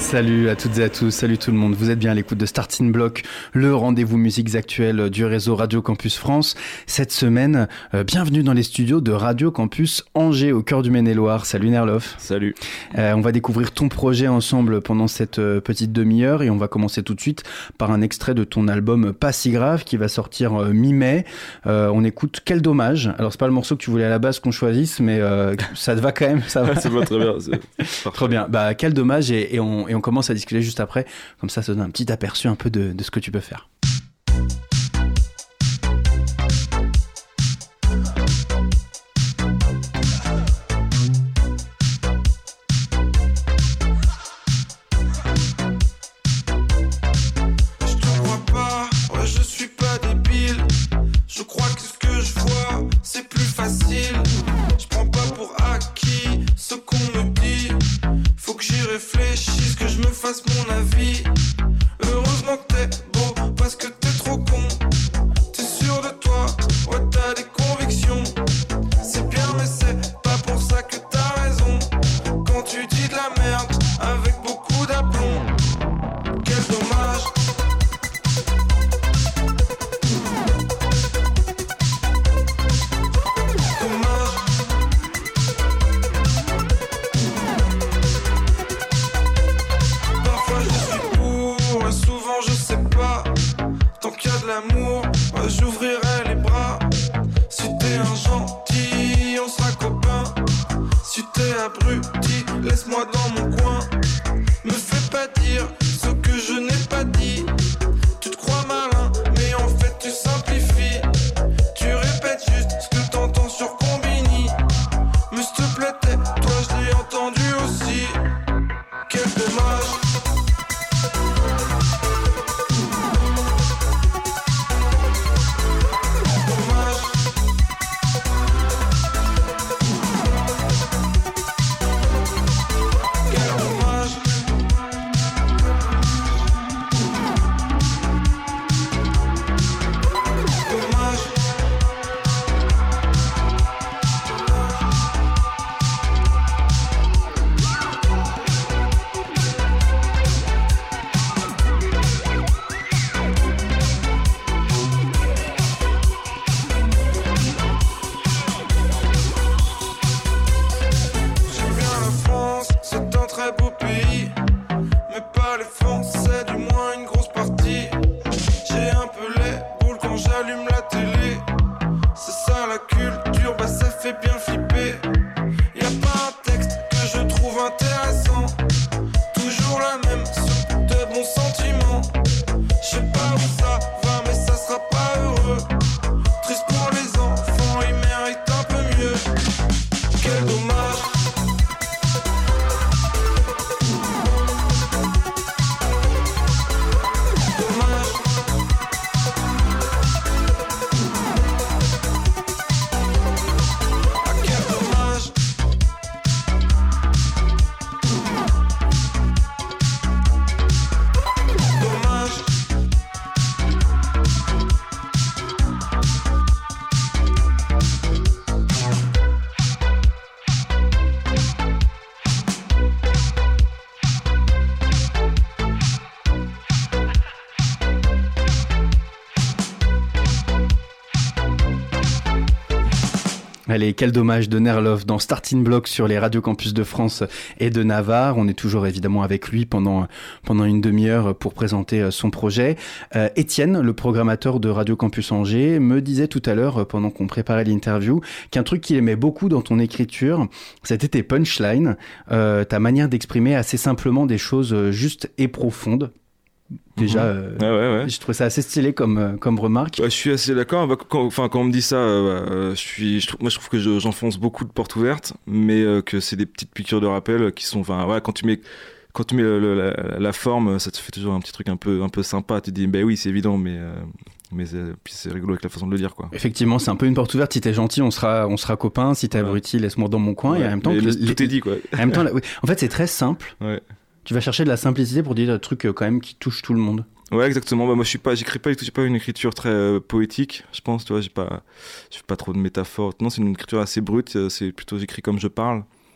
Salut à toutes et à tous, salut tout le monde. Vous êtes bien à l'écoute de Starting Block, le rendez-vous musiques actuelles du réseau Radio Campus France. Cette semaine, bienvenue dans les studios de Radio Campus Angers, au cœur du Maine-et-Loire. Salut Nerlof. Salut. On va découvrir ton projet ensemble pendant cette petite demi-heure et on va commencer tout de suite par un extrait de ton album Pas si grave qui va sortir mi-mai. On écoute Quel dommage. Alors c'est pas le morceau que tu voulais à la base qu'on choisisse, mais ça te va quand même, ça va. Ça va très bien. Très bien. Bah, Quel dommage et on commence à discuter juste après. Comme ça donne un petit aperçu un peu de ce que tu peux faire. Réfléchisse, que je me fasse mon avis. Heureusement que t'es beau, parce que t'es trop con. T'es sûr de toi, ouais t'as des convictions. C'est bien mais c'est pas pour ça que t'as raison. Quand tu dis de la merde, avec beaucoup d'aplomb. Quel dommage. L'amour, j'ouvrirai les bras. Si t'es un gentil, on sera copains. Si t'es abruti, laisse-moi dans mon coin. Me fais pas dire ce que je n'ai pas dit. Tu te crois malin, mais en fait tu simplifies. Tu répètes juste ce que t'entends sur Combini. Mais s'il te plaît, toi je l'ai entendu aussi. Quel dommage. Allez, Quel dommage de Nerlof dans Starting Block sur les radios campus de France et de Navarre. On est toujours évidemment avec lui pendant une demi-heure pour présenter son projet. Étienne, le programmateur de Radio Campus Angers, me disait tout à l'heure, pendant qu'on préparait l'interview, qu'un truc qu'il aimait beaucoup dans ton écriture, c'était tes punchlines, ta manière d'exprimer assez simplement des choses justes et profondes. Déjà, ouais. Je trouve ça assez stylé comme remarque. Ouais, je suis assez d'accord. Quand on me dit ça, je trouve que j'enfonce beaucoup de portes ouvertes, mais que c'est des petites piqûres de rappel qui sont. Quand tu mets la forme, ça te fait toujours un petit truc un peu sympa. Tu te dis, oui, c'est évident, mais puis c'est rigolo avec la façon de le dire, quoi. Effectivement, c'est un peu une porte ouverte. Si t'es gentil, on sera copains. Si t'es abruti, laisse-moi dans mon coin. Ouais, et en même temps, tout est dit, quoi. En même temps, en fait, c'est très simple. Ouais. Tu vas chercher de la simplicité pour dire des trucs quand même qui touchent tout le monde. Ouais, exactement. Moi, j'écris pas une écriture très poétique, je pense. Tu vois, je fais pas trop de métaphores. Non, c'est une écriture assez brute. C'est plutôt j'écris comme je parle.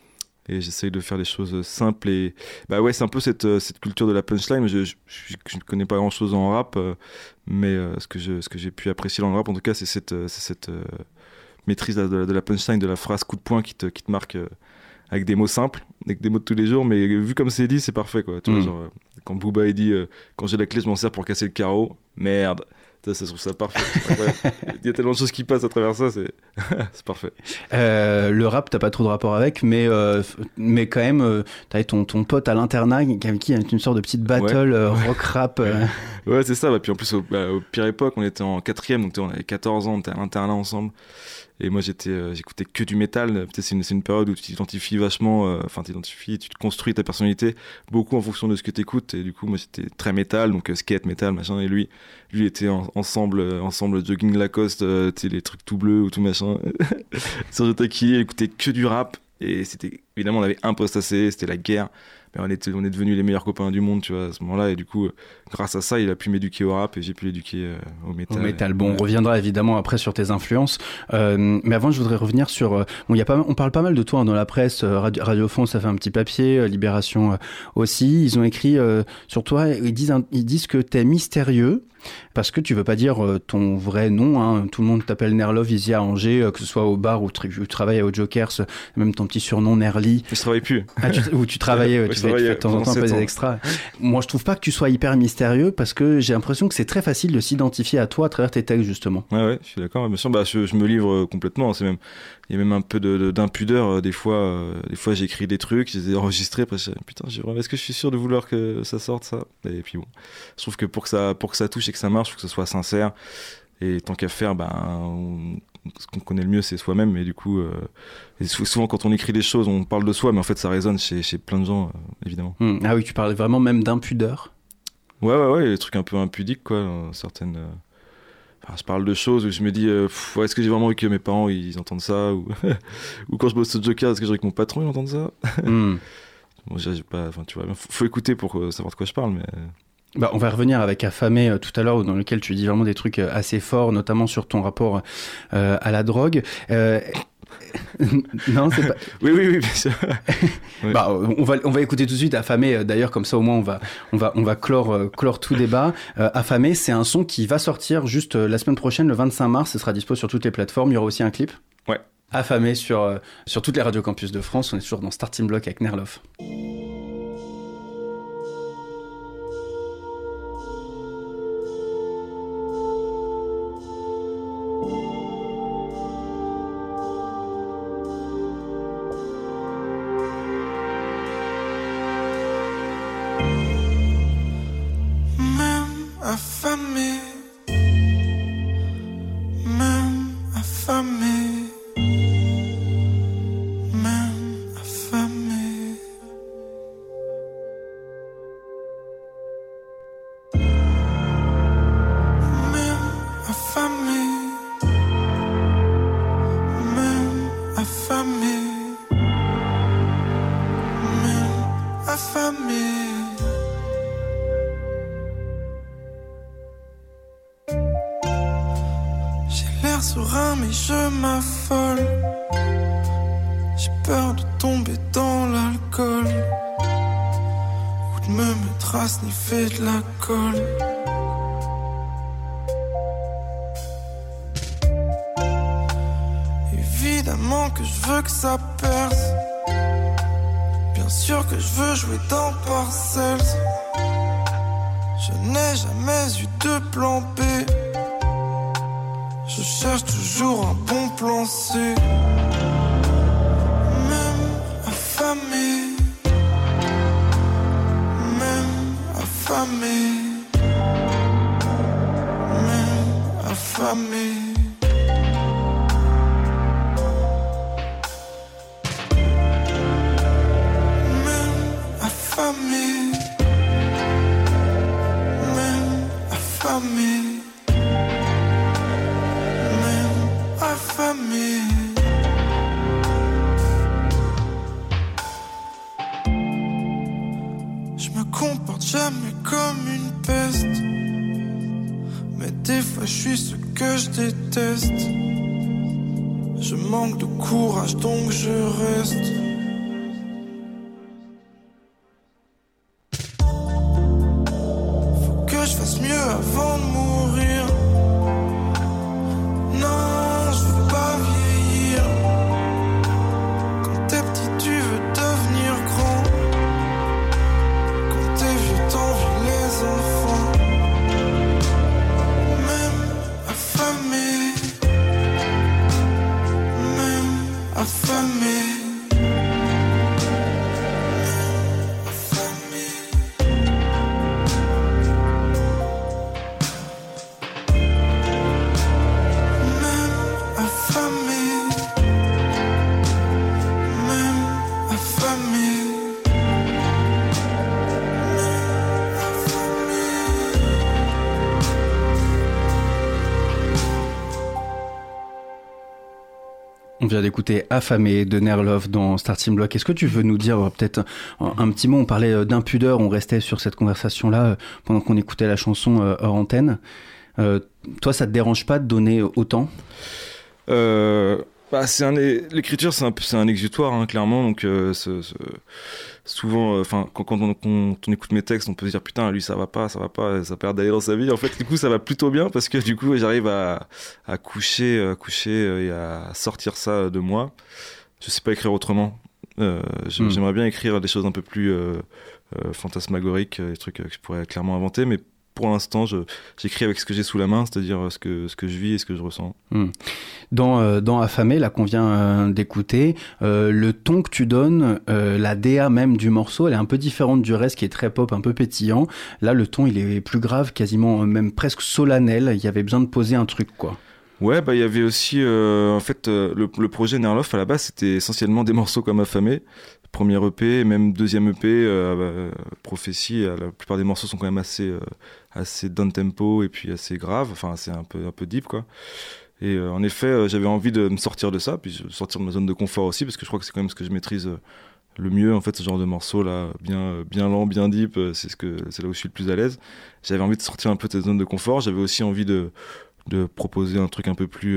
Et j'essaye de faire des choses simples et bah ouais, c'est un peu cette culture de la punchline. Je ne connais pas grand chose en rap, mais ce que j'ai pu apprécier dans le rap en tout cas, c'est cette maîtrise de la punchline, de la phrase coup de poing qui te marque avec des mots simples, avec des mots de tous les jours, mais vu comme c'est dit, c'est parfait quoi. Tu vois, genre, quand Booba il dit quand j'ai la clé je m'en sers pour casser le carreau, merde. Ça, je trouve ça parfait. Il y a tellement de choses qui passent à travers ça, c'est parfait. Le rap, t'as pas trop de rapport avec, mais quand même, t'avais ton pote à l'internat avec qui il y a une sorte de petite battle rock-rap. Ouais, c'est ça. Bah, puis en plus, au pire époque, on était en 4e, donc on avait 14 ans, on était à l'internat ensemble. Et moi, j'écoutais que du métal. Peut-être c'est une période où tu t'identifies vachement, tu te construis ta personnalité beaucoup en fonction de ce que t'écoutes. Et du coup, moi, j'étais très métal, donc skate, métal, machin. Et lui était ensemble jogging Lacoste, les trucs tout bleus ou tout machin. Sur le taquille, il écoutait que du rap. Et évidemment, on avait un poste AC, c'était la guerre. Mais on est devenus les meilleurs copains du monde, tu vois, à ce moment-là. Et du coup, grâce à ça, il a pu m'éduquer au rap et j'ai pu l'éduquer au métal. Au métal. Bon, on reviendra évidemment après sur tes influences. Mais avant, je voudrais revenir sur... on parle pas mal de toi dans la presse. Radio France, ça fait un petit papier. Libération aussi. Ils ont écrit sur toi. Ils disent que t'es mystérieux. Parce que tu veux pas dire ton vrai nom, hein. Tout le monde t'appelle Nerlov ici à Angers, que ce soit au bar où tu travailles au Jokers, même ton petit surnom Nerly. Je travaille plus. Où tu travaillais, tu fais de temps en temps un peu des extras. Moi, je trouve pas que tu sois hyper mystérieux parce que j'ai l'impression que c'est très facile de s'identifier à toi à travers tes textes, justement. Ouais, je suis d'accord. Bien sûr, je me livre complètement. Il y a même un peu d'impudeur. Des fois, j'écris des trucs, je les ai enregistrés. Après, putain, est-ce que je suis sûr de vouloir que ça sorte, ça? Et puis bon, je trouve que pour que ça touche et que ça marche, il faut que ce soit sincère. Et tant qu'à faire, ce qu'on connaît le mieux, c'est soi-même. Et du coup, souvent quand on écrit des choses, on parle de soi, mais en fait, ça résonne chez plein de gens, évidemment. Ah oui, tu parlais vraiment même d'impudeur. Ouais, des trucs un peu impudiques, quoi. Certaines. Je parle de choses où je me dis, est-ce que j'ai vraiment envie que mes parents ils entendent ça ou quand je bosse au Joker, est-ce que j'ai envie que mon patron il entende ça? Bon, j'ai pas, tu vois, faut écouter pour savoir de quoi je parle, mais. On va revenir avec Affamé tout à l'heure, dans lequel tu dis vraiment des trucs assez forts, notamment sur ton rapport à la drogue. Non, c'est pas. Oui, bien sûr. Oui. On va écouter tout de suite Affamé. D'ailleurs, comme ça, au moins, on va clore tout débat. Affamé, c'est un son qui va sortir juste la semaine prochaine, le 25 mars. Ce sera dispo sur toutes les plateformes. Il y aura aussi un clip. Ouais. Affamé sur toutes les radios campus de France. On est toujours dans Starting Block avec Nerlov. serein mais je m'affole. J'ai peur de tomber dans l'alcool ou de me mettre à sniffer de la colle. Évidemment que je veux que ça perce. Bien sûr que je veux jouer dans Parcells. Je n'ai jamais eu de plan B. Je cherche toujours un bon plan C. Même affamé, même affamé, même affamé. Je me comporte jamais comme une peste, mais des fois je suis ce que je déteste. Je manque de courage donc je reste. affamé. On vient d'écouter Affamé de Nerlov dans Starting Block. Est-ce que tu veux nous dire peut-être un petit mot? On parlait d'impudeur, on restait sur cette conversation-là pendant qu'on écoutait la chanson hors antenne. Toi, ça te dérange pas de donner autant? L'écriture, c'est un exutoire, hein, clairement. Donc, souvent, quand on écoute mes textes, on peut se dire putain, lui, ça va pas, ça perd d'aller dans sa vie. En fait, du coup, ça va plutôt bien parce que du coup, j'arrive à coucher et à sortir ça de moi. Je sais pas écrire autrement. J'aimerais bien écrire des choses un peu plus fantasmagoriques, des trucs que je pourrais clairement inventer, mais pour l'instant, j'écris avec ce que j'ai sous la main, c'est-à-dire ce que je vis et ce que je ressens. Dans Affamé, là qu'on vient d'écouter, le ton que tu donnes, la DA même du morceau, elle est un peu différente du reste qui est très pop, un peu pétillant. Là, le ton, il est plus grave, quasiment même presque solennel. Il y avait besoin de poser un truc, quoi. Ouais, il y avait aussi, le projet Nerlov, à la base, c'était essentiellement des morceaux comme Affamé. Premier EP, même deuxième EP, Prophétie, la plupart des morceaux sont quand même assez down tempo et puis assez graves, enfin c'est un peu deep quoi. Et en effet, j'avais envie de me sortir de ça, puis sortir de ma zone de confort aussi, parce que je crois que c'est quand même ce que je maîtrise le mieux en fait, ce genre de morceaux là, bien lent, bien deep, c'est là où je suis le plus à l'aise. J'avais envie de sortir un peu de cette zone de confort, j'avais aussi envie de proposer un truc un peu plus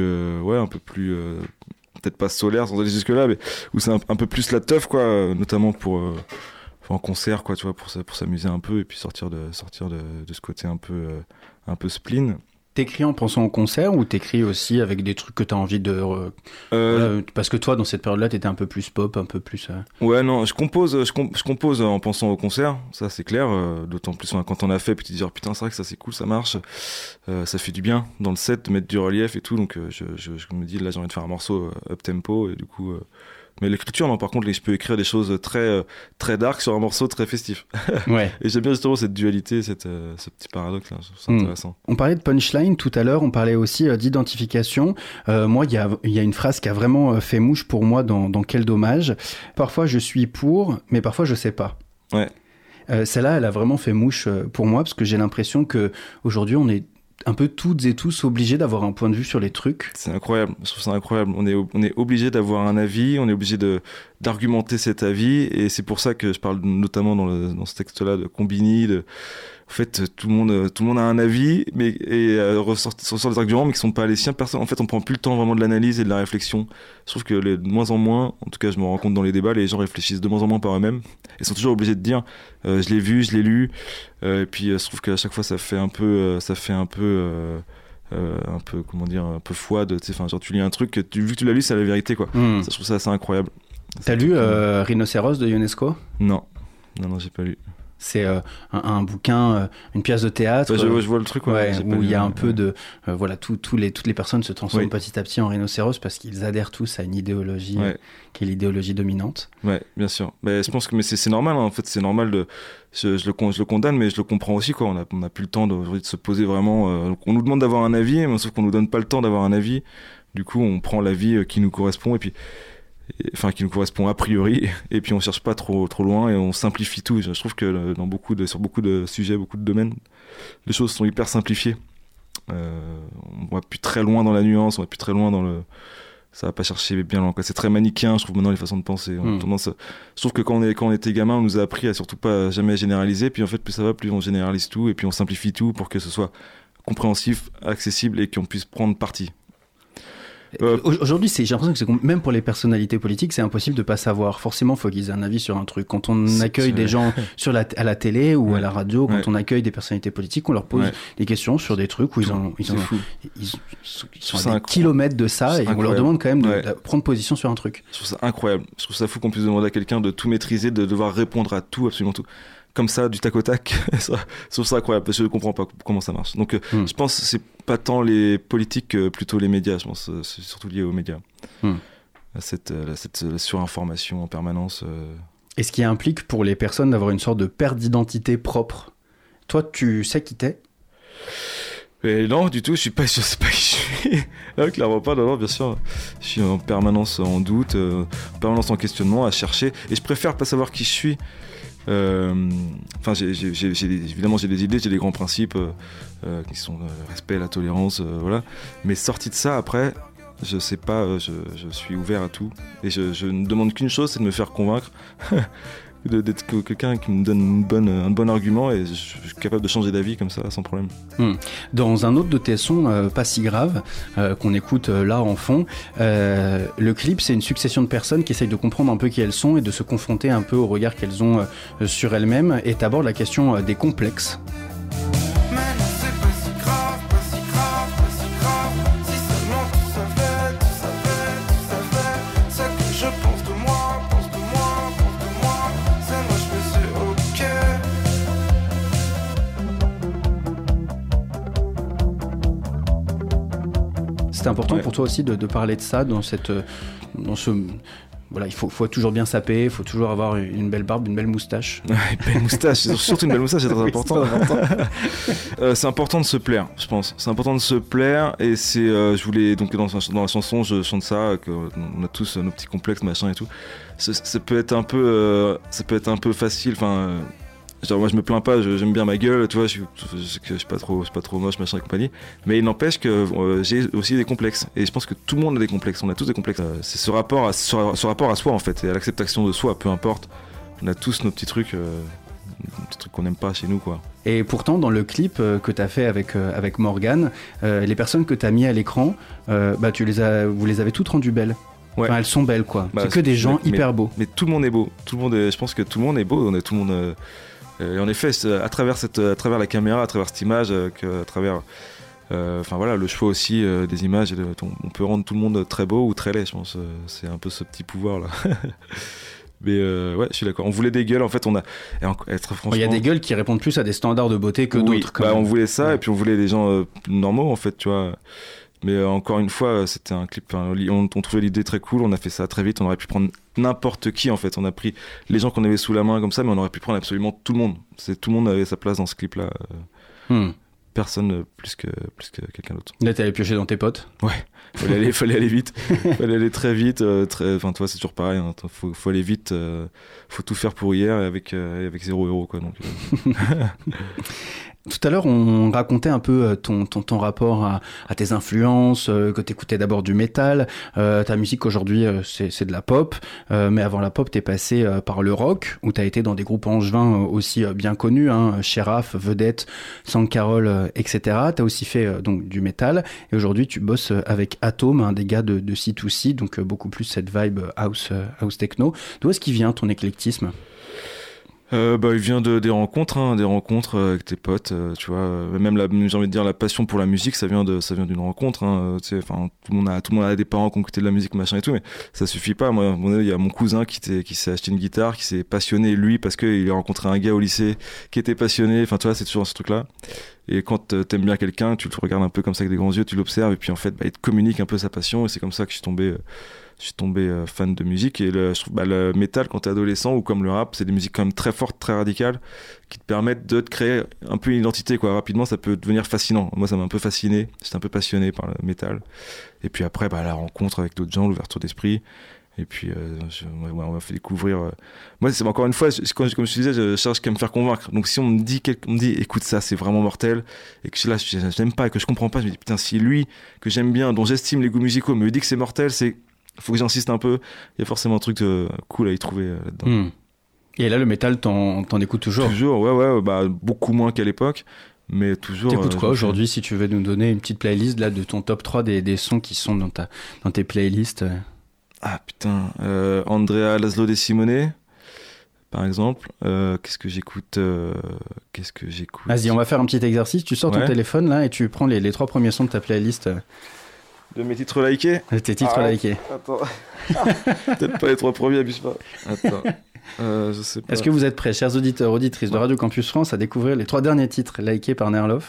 peut-être pas solaire sans aller jusque là, mais où c'est un peu plus la teuf quoi, notamment pour en concert quoi, tu vois, pour s'amuser un peu et puis sortir de ce côté un peu spleen. T'écris en pensant au concert ou t'écris aussi avec des trucs que t'as envie de... Voilà, parce que toi, dans cette période-là, t'étais un peu plus pop, un peu plus... Ouais, non, je compose en pensant au concert, ça c'est clair, d'autant plus quand on a fait, puis tu te dis, oh, putain, c'est vrai que ça c'est cool, ça marche, ça fait du bien dans le set de mettre du relief et tout, donc je me dis, là j'ai envie de faire un morceau up-tempo, et du coup... Mais l'écriture, non, par contre, je peux écrire des choses très dark sur un morceau très festif. Ouais. Et j'aime bien justement cette dualité, ce petit paradoxe-là, je trouve ça intéressant. On parlait de punchline tout à l'heure, on parlait aussi d'identification. Moi, il y a une phrase qui a vraiment fait mouche pour moi dans Quel dommage. Parfois, je suis pour, mais parfois, je sais pas. Ouais. Celle-là, elle a vraiment fait mouche pour moi, parce que j'ai l'impression qu'aujourd'hui, on est un peu toutes et tous obligés d'avoir un point de vue sur les trucs. C'est incroyable, je trouve ça incroyable. On est obligé d'avoir un avis, on est obligé d'argumenter cet avis, et c'est pour ça que je parle notamment dans ce texte-là de Combini, en fait, tout le monde a un avis, et ressort des arguments, mais qui sont pas les siens. En fait, on prend plus le temps vraiment de l'analyse et de la réflexion. Je trouve que de moins en moins, en tout cas, je me rends compte dans les débats, les gens réfléchissent de moins en moins par eux-mêmes, et sont toujours obligés de dire, je l'ai vu, je l'ai lu, et puis je trouve qu'à chaque fois, ça fait un peu comment dire, un peu fouade, tu sais, enfin, genre tu lis un truc, vu que tu l'as lu, c'est la vérité, quoi. Ça, je trouve ça assez incroyable. T'as lu Rhinocéros de Ionesco? Non, j'ai pas lu. C'est un bouquin, une pièce de théâtre. Ouais, je vois le truc, ouais, où il y a un peu de... voilà, toutes les personnes se transforment petit à petit en rhinocéros parce qu'ils adhèrent tous à une idéologie qui est l'idéologie dominante. Ouais, bien sûr. Mais je pense que c'est normal, hein, en fait, c'est normal je le condamne, mais je le comprends aussi, quoi. On n'a plus le temps de se poser vraiment... on nous demande d'avoir un avis, mais sauf qu'on nous donne pas le temps d'avoir un avis. Du coup, on prend l'avis qui nous correspond, et puis... Enfin, qui nous correspond a priori, et puis on cherche pas trop loin et on simplifie tout. Je trouve que sur beaucoup de sujets, beaucoup de domaines, les choses sont hyper simplifiées. On va plus très loin dans la nuance, on va plus très loin ça va pas chercher bien loin, quoi. C'est très manichéen, je trouve, maintenant, les façons de penser. On a tendance je trouve que quand on était gamin, on nous a appris à surtout pas jamais généraliser, puis en fait plus ça va, plus on généralise tout, et puis on simplifie tout pour que ce soit compréhensif, accessible et qu'on puisse prendre parti. Aujourd'hui, j'ai l'impression que même pour les personnalités politiques, c'est impossible de pas savoir. Forcément, il faut qu'ils aient un avis sur un truc. Quand on accueille des gens à la télé ou à la radio, quand on accueille des personnalités politiques, on leur pose des questions sur des trucs où ils sont à des kilomètres de ça, et on leur demande quand même de prendre position sur un truc. Je trouve ça incroyable. Je trouve ça fou qu'on puisse demander à quelqu'un de tout maîtriser, de devoir répondre à tout, absolument tout. Comme ça, du tac au tac, je trouve ça incroyable, parce que je ne comprends pas comment ça marche. Donc, je pense que c'est pas tant les politiques, plutôt les médias, je pense, c'est surtout lié aux médias. cette surinformation en permanence. Et ce qui implique pour les personnes d'avoir une sorte de perte d'identité propre. Toi, tu sais qui t'es ? Mais non, du tout, je sais pas qui je suis. Non, clairement pas, non, bien sûr. Je suis en permanence en doute, en permanence en questionnement, à chercher. Et je préfère pas savoir qui je suis. Enfin, évidemment, j'ai des idées, j'ai des grands principes qui sont le respect, la tolérance, voilà. Mais sorti de ça, après, je sais pas, je suis ouvert à tout. Et je ne demande qu'une chose, c'est de me faire convaincre. D'être quelqu'un qui me donne un bon argument et je suis capable de changer d'avis comme ça sans problème. Dans un autre de tes sons, Pas si grave, qu'on écoute là en fond, le clip c'est une succession de personnes qui essayent de comprendre un peu qui elles sont et de se confronter un peu au regard qu'elles ont sur elles-mêmes, et t'abordes la question des complexes. C'est important pour toi aussi de parler de ça dans ce voilà, il faut toujours bien saper, il faut toujours avoir une belle barbe, une belle moustache. Une belle moustache, surtout une belle moustache, c'est très important. C'est important de se plaire, je pense. C'est important de se plaire, et c'est, je voulais donc dans la chanson, je chante ça, qu'on a tous nos petits complexes, machin et tout. Ça peut être un peu facile, enfin. Genre moi je me plains pas, j'aime bien ma gueule, tu vois, je suis pas trop moche, machin et compagnie, mais il n'empêche que j'ai aussi des complexes, et je pense que tout le monde a des complexes, on a tous des complexes. C'est ce rapport à soi en fait, et à l'acceptation de soi, peu importe, on a tous nos petles petits trucs qu'on n'aime pas chez nous, quoi. Et pourtant dans le clip que t'as fait avec Morgane, les personnes que t'as mis à l'écran, vous les avez toutes rendues belles. Ouais. Enfin, elles sont belles, quoi. C'est que des gens hyper beaux. Mais tout le monde est beau, je pense que tout le monde est beau, tout le monde. Et en effet, à travers la caméra, à travers cette image, à travers voilà, le choix aussi des images, on peut rendre tout le monde très beau ou très laid, je pense. C'est un peu ce petit pouvoir là. Mais ouais, je suis d'accord. On voulait des gueules, en fait, franchement. Il y a des gueules qui répondent plus à des standards de beauté que d'autres. On voulait ça, et puis on voulait des gens normaux, en fait, tu vois. Mais encore une fois, c'était un clip, on trouvait l'idée très cool, on a fait ça très vite, on aurait pu prendre n'importe qui, en fait. On a pris les gens qu'on avait sous la main comme ça, mais on aurait pu prendre absolument tout le monde. Tout le monde avait sa place dans ce clip-là. Personne plus que quelqu'un d'autre. Là, t'es allé piocher dans tes potes. Ouais, fallait aller vite, fallait aller très vite. Enfin, toi, c'est toujours pareil, hein. Faut aller vite, faut tout faire pour hier, et avec 0 €, quoi. Donc. Tout à l'heure, on racontait un peu ton rapport à tes influences, que t'écoutais d'abord du métal. Ta musique aujourd'hui, c'est de la pop. Mais avant la pop, t'es passé par le rock, où t'as été dans des groupes angevins aussi bien connus, hein, Sheriff, Vedette, Sang Carole, etc. T'as aussi fait donc du métal. Et aujourd'hui, tu bosses avec Atome, un des gars de C2C, donc beaucoup plus cette vibe house techno. D'où est-ce qu'il vient ton éclectisme ? Il vient des rencontres avec tes potes, tu vois. Même j'ai envie de dire la passion pour la musique, ça vient d'une rencontre. Hein, tu sais, enfin, tout le monde a des parents qui ont écouté de la musique, machin et tout, mais ça suffit pas. Moi, il y a mon cousin qui s'est acheté une guitare, qui s'est passionné lui parce qu'il a rencontré un gars au lycée qui était passionné. Enfin, tu vois, c'est toujours ce truc-là. Et quand t'aimes bien quelqu'un, tu le regardes un peu comme ça avec des grands yeux, tu l'observes, et puis en fait, il te communique un peu sa passion, et c'est comme ça que je suis tombé fan de musique. Et je trouve le métal, quand t'es adolescent, ou comme le rap, c'est des musiques quand même très fortes, très radicales, qui te permettent de te créer un peu une identité, quoi. Rapidement, ça peut devenir fascinant. Moi, ça m'a un peu fasciné, j'étais un peu passionné par le métal. Et puis après, la rencontre avec d'autres gens, l'ouverture d'esprit. Et puis on m'a fait découvrir. Moi, c'est encore une fois, comme je te disais, je cherche qu'à me faire convaincre. Donc si on me dit écoute, ça c'est vraiment mortel, et que là je n'aime pas et que je comprends pas, je me dis putain, si lui que j'aime bien, dont j'estime les goûts musicaux, me dit que c'est mortel, faut que j'insiste un peu. Il y a forcément un truc cool à y trouver là-dedans. Et là, le métal, t'en écoutes toujours ? Toujours, ouais, beaucoup moins qu'à l'époque. Mais toujours. T'écoutes quoi aujourd'hui, si tu veux nous donner une petite playlist là de ton top 3 des sons qui sont dans tes playlists? Ah putain, Andrea Laszlo De Simone, par exemple. Qu'est-ce que j'écoute Vas-y, on va faire un petit exercice. Tu sors ton téléphone là et tu prends les 3 premiers sons de ta playlist. De mes titres likés. Tes titres likés. Attends. Peut-être pas les 3 premiers, abuse pas. Attends. Je sais pas. Est-ce que vous êtes prêts, chers auditeurs, auditrices de Radio Campus France, à découvrir les 3 derniers titres likés par Nerlof?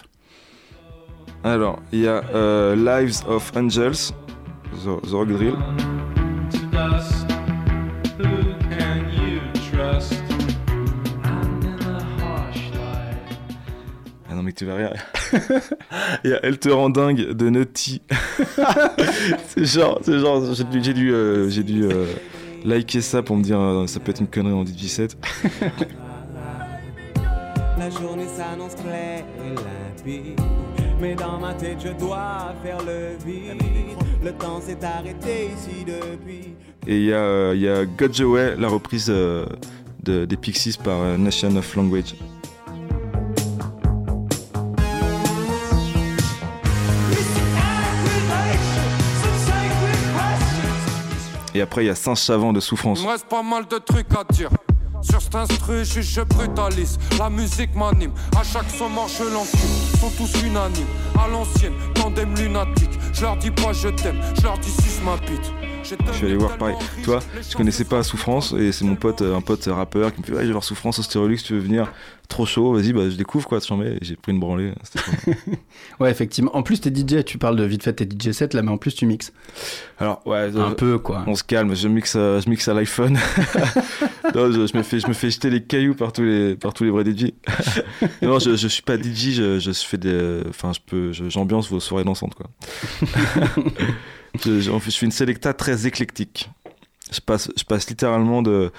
Alors, il y a Lives of Angels, The Rock Drill. dust. Who can you trust? I'm in the harsh light. Ah non mais tu vas rire. Il y a Elle te rend dingue de Nutty. c'est genre j'ai dû liker ça pour me dire ça peut être une connerie en DJ7. La journée s'annonce claire et limpide, mais dans ma tête je dois faire le vide. Le temps s'est arrêté ici depuis. Et il y a Got Your Way, la reprise des Pixies par Nation of Language. Et après il y a Singe Savant de Souffrance. Il me reste pas mal de trucs à dire. Sur cet instru, je brutalise. La musique m'anime. À chaque son marche l'encule. Ils sont tous unanimes. À l'ancienne, tandem lunatique. Je leur dis pas je t'aime, je leur dis suce ma bite. Je suis allé voir pareil. Toi, je connaissais pas Souffrance et c'est mon pote, un pote rappeur qui me fait ouais, je vais voir Souffrance au Stérolux, tu veux venir? Trop chaud, vas-y, bah je découvre quoi, et j'ai pris une branlée. Ouais, effectivement. En plus, t'es DJ, tu parles de vite fait tes DJ sets là, mais en plus tu mixes. Alors, ouais, un peu quoi. On se calme, je mixe à l'iPhone. Non, je me fais jeter les cailloux par tous les vrais DJ. Non, je suis pas DJ, je fais j'ambiance vos soirées dansantes quoi. Je fais une selecta très éclectique. Je passe littéralement de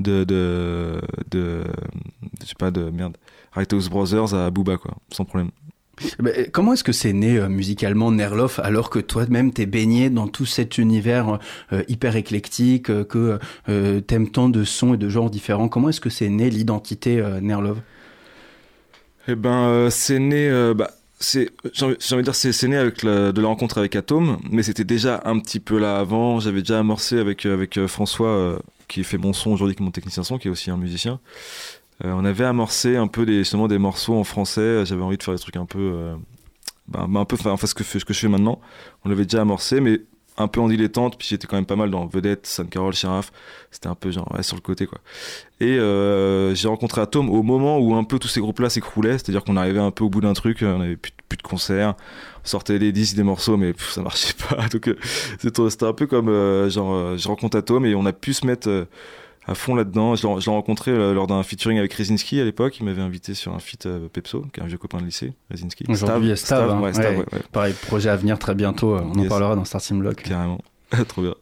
Righteous Brothers à Booba quoi, sans problème. Mais comment est-ce que c'est né musicalement Nerlof, alors que toi-même t'es baigné dans tout cet univers hyper éclectique, que t'aimes tant de sons et de genres différents? Comment est-ce que c'est né l'identité Nerlof? Eh ben, c'est né... j'ai envie de dire c'est né avec de la rencontre avec Atome, mais c'était déjà un petit peu là avant. J'avais déjà amorcé avec François qui fait mon son aujourd'hui, qui est mon technicien son, qui est aussi un musicien. On avait amorcé un peu justement des morceaux en français. J'avais envie de faire des trucs un peu ce que je fais maintenant. On l'avait déjà amorcé, mais un peu en dilettante, puis j'étais quand même pas mal dans Vedette, San Carol, Sheriff, c'était un peu genre sur le côté quoi. Et j'ai rencontré Atome au moment où un peu tous ces groupes là s'écroulaient, c'est-à-dire qu'on arrivait un peu au bout d'un truc, on avait plus de concerts, on sortait des disques, des morceaux, mais ça marchait pas, donc c'était un peu comme je rencontre Atome et on a pu se mettre à fond là-dedans. Je l'ai rencontré lors d'un featuring avec Rezinski à l'époque. Il m'avait invité sur un feat Pepso, qui est un vieux copain de lycée, Rezinski. Aujourd'hui, Stav, hein. Ouais. Pareil, projet à venir très bientôt. On en parlera dans Starting Block. Carrément. Trop bien.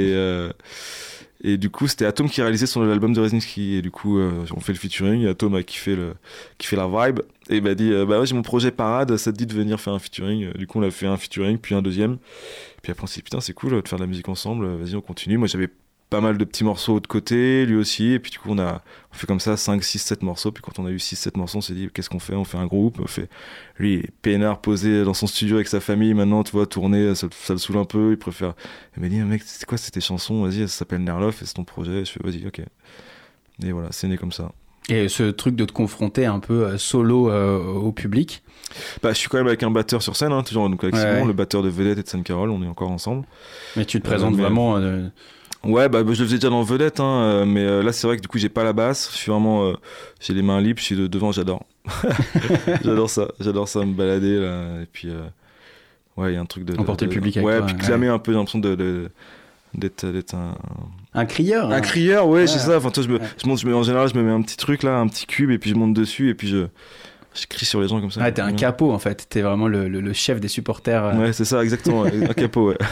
Et du coup, c'était Atome qui réalisait son album de Rezinski. Et du coup, on fait le featuring. Et Atome a kiffé la vibe. Et il m'a dit ouais, j'ai mon projet Parade, ça te dit de venir faire un featuring. Du coup, on a fait un featuring, puis un deuxième. Puis après, on s'est dit putain, c'est cool de faire de la musique ensemble. Vas-y, on continue. Moi, j'avais pas mal de petits morceaux de côté, lui aussi, et puis du coup on fait comme ça 5, 6, 7 morceaux, puis quand on a eu 6, 7 morceaux, on s'est dit qu'est-ce qu'on fait? On fait un groupe, lui il est peinard posé dans son studio avec sa famille, maintenant tu vois, tourner, ça le saoule un peu, il préfère, il m'a dit mec c'est quoi c'était chansons, vas-y ça s'appelle Nerlof et c'est ton projet, je fais vas-y ok, et voilà c'est né comme ça. Et ce truc de te confronter un peu solo au public? Je suis quand même avec un batteur sur scène, toujours, donc avec Simon, le batteur de Vedette et de San Carol, on est encore ensemble. Mais tu te présentes vraiment... Ouais, je le faisais déjà dans Vedette, mais là c'est vrai que du coup j'ai pas la basse, je suis vraiment, j'ai les mains libres, je suis devant, j'adore. j'adore ça me balader là, et puis ouais, il y a un truc de emporter le public avec toi. Ouais, puis clamer un peu, j'ai l'impression d'être un crieur. Un crieur, ouais, c'est ça. Enfin, toi, en général, je me mets un petit truc là, un petit cube, et puis je monte dessus, et puis je crie sur les gens comme ça. Ah, t'es un capot en fait, t'es vraiment le chef des supporters. Ouais, c'est ça, exactement, un capot, ouais.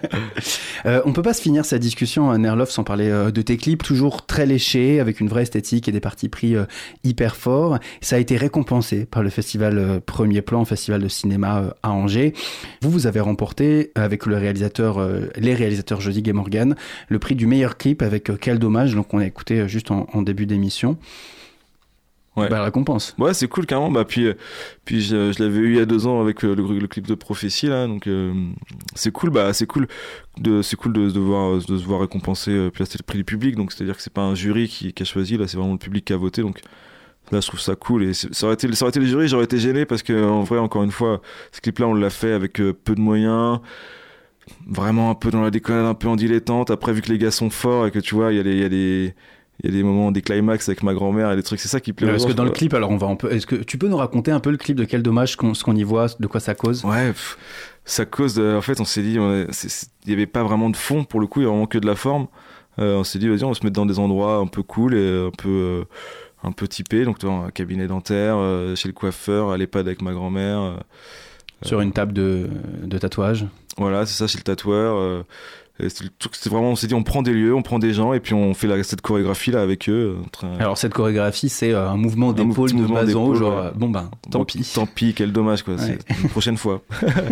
On peut pas se finir cette discussion, Nerlof, sans parler de tes clips, toujours très léchés, avec une vraie esthétique et des partis pris hyper forts. Ça a été récompensé par le festival Premier Plan, festival de cinéma à Angers. Vous avez remporté, avec les réalisateurs Jody et Morgan, le prix du meilleur clip avec Quel dommage, donc on a écouté juste en début d'émission. Ouais. La récompense. Ouais, c'est cool carrément. Puis je l'avais eu il y a 2 ans avec le clip de Prophétie là, donc c'est cool. C'est cool de se voir récompensé. Puis là c'était le prix du public, donc c'est à dire que c'est pas un jury qui a choisi, là c'est vraiment le public qui a voté. Donc là je trouve ça cool. Et ça aurait été les jurys, j'aurais été gêné parce que en vrai encore une fois, ce clip là on l'a fait avec peu de moyens. Vraiment un peu dans la déconnade, un peu en dilettante. Après vu que les gars sont forts et que tu vois il y a il y a des moments, des climax avec ma grand-mère et des trucs, c'est ça qui plaît. Parce que dans le clip, alors est-ce que tu peux nous raconter un peu le clip de Quel dommage, ce qu'on y voit, de quoi ça cause? Ouais, ça cause, en fait, on s'est dit, il y avait pas vraiment de fond pour le coup, il y a vraiment que de la forme. On s'est dit, vas-y, on va se mettre dans des endroits un peu cool et un peu typés, donc un cabinet dentaire, chez le coiffeur, à l'EHPAD avec ma grand-mère. Sur une table de tatouage. Voilà, c'est ça, chez le tatoueur. C'était vraiment, on s'est dit, on prend des lieux, on prend des gens et puis on fait cette chorégraphie là avec eux. Alors cette chorégraphie, c'est un mouvement d'épaule de bas en haut, genre tant pis. Tant pis, quel dommage quoi. Ouais. C'est une prochaine fois.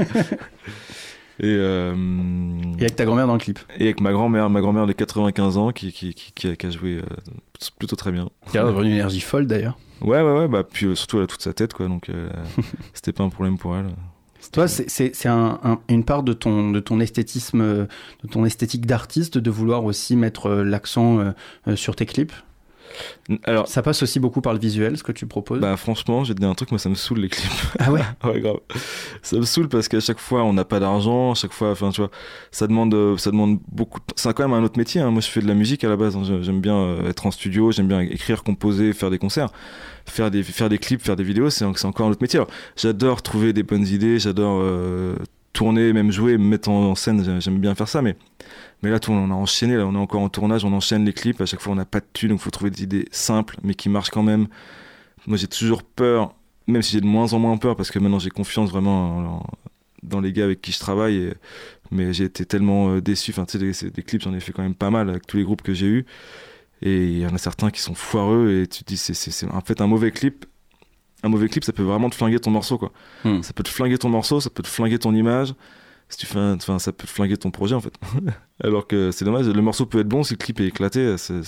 Et avec ta grand-mère dans le clip. Et avec ma grand-mère de 95 ans qui a joué plutôt très bien. Qui a une énergie folle d'ailleurs. Ouais, bah puis surtout elle a toute sa tête quoi, donc c'était pas un problème pour elle. Toi, c'est une part de ton esthétisme, de ton esthétique d'artiste, de vouloir aussi mettre l'accent sur tes clips. Alors, ça passe aussi beaucoup par le visuel, ce que tu proposes. Bah franchement, je vais te dire un truc, moi ça me saoule les clips. Ah ouais. Ouais, grave. Ça me saoule parce qu'à chaque fois on n'a pas d'argent, à chaque fois, enfin tu vois, ça demande beaucoup. C'est quand même un autre métier. Hein. Moi je fais de la musique à la base. Hein. J'aime bien être en studio, j'aime bien écrire, composer, faire des concerts, faire des clips, faire des vidéos. C'est encore un autre métier. Alors, j'adore trouver des bonnes idées, j'adore tourner, même jouer, me mettre en scène. J'aime bien faire ça, mais là, on a enchaîné, là, on est encore en tournage, on enchaîne les clips, à chaque fois on n'a pas de thunes, donc il faut trouver des idées simples, mais qui marchent quand même. Moi j'ai toujours peur, même si j'ai de moins en moins peur, parce que maintenant j'ai confiance vraiment dans les gars avec qui je travaille, mais j'ai été tellement déçu, enfin tu sais, des clips j'en ai fait quand même pas mal avec tous les groupes que j'ai eus, et il y en a certains qui sont foireux, et tu te dis c'est en fait un mauvais clip, ça peut vraiment te flinguer ton morceau quoi. Ça peut te flinguer ton morceau, ça peut te flinguer ton image. Si tu fais ça peut te flinguer ton projet en fait. Alors que c'est dommage, le morceau peut être bon si le clip est éclaté, c'est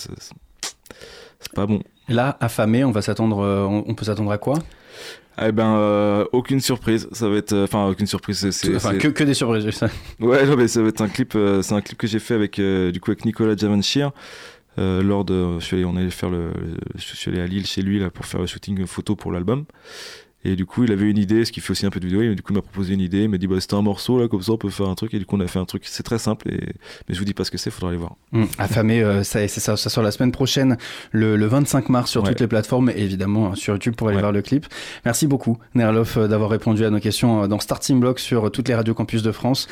pas bon. Là, affamé, on peut s'attendre à quoi? Eh ben, aucune surprise. Ça va être, aucune surprise. Que des surprises. Ça. Ouais, non, mais ça va être un clip. C'est un clip que j'ai fait avec Nicolas Javanchir. Je suis allé à Lille chez lui là pour faire le shooting photo pour l'album. Et du coup, il avait une idée, ce qui fait aussi un peu de vidéo. Et du coup, il m'a proposé une idée. Il m'a dit, c'était un morceau, là, comme ça, on peut faire un truc. Et du coup, on a fait un truc. C'est très simple. Mais je vous dis pas ce que c'est, faudra aller voir. Affamé, ça sort la semaine prochaine, le 25 mars, sur toutes les plateformes. Et évidemment, sur YouTube pour aller voir le clip. Merci beaucoup, Nerlof, d'avoir répondu à nos questions dans Starting Block sur toutes les radios campus de France.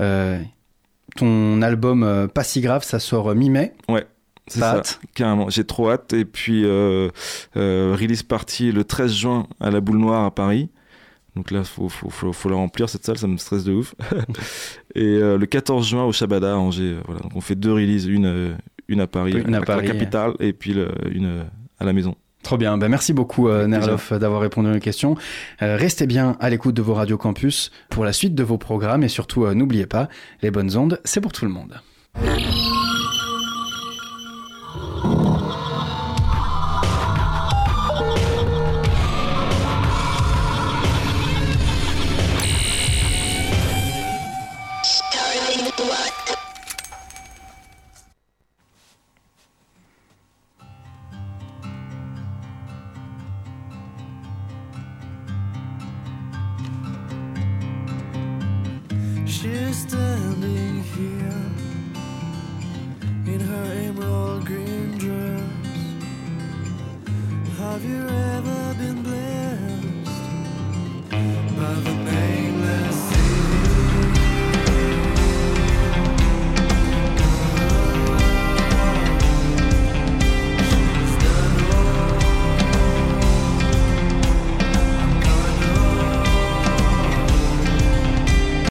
Ton album Pas si grave, ça sort mi-mai. Ouais. C'est ça, carrément. J'ai trop hâte. Et puis, release party le 13 juin à la Boule Noire à Paris. Donc là, faut la remplir, cette salle, ça me stresse de ouf. Et le 14 juin au Shabada à Angers. Voilà. Donc on fait 2 releases, une à Paris, la capitale, et puis une à la maison. Trop bien. Merci beaucoup, Nerlof, d'avoir répondu à nos questions. Restez bien à l'écoute de vos radios campus pour la suite de vos programmes. Et surtout, n'oubliez pas, les bonnes ondes, c'est pour tout le monde. She's standing here in her emerald green dress. Have you ever been blessed?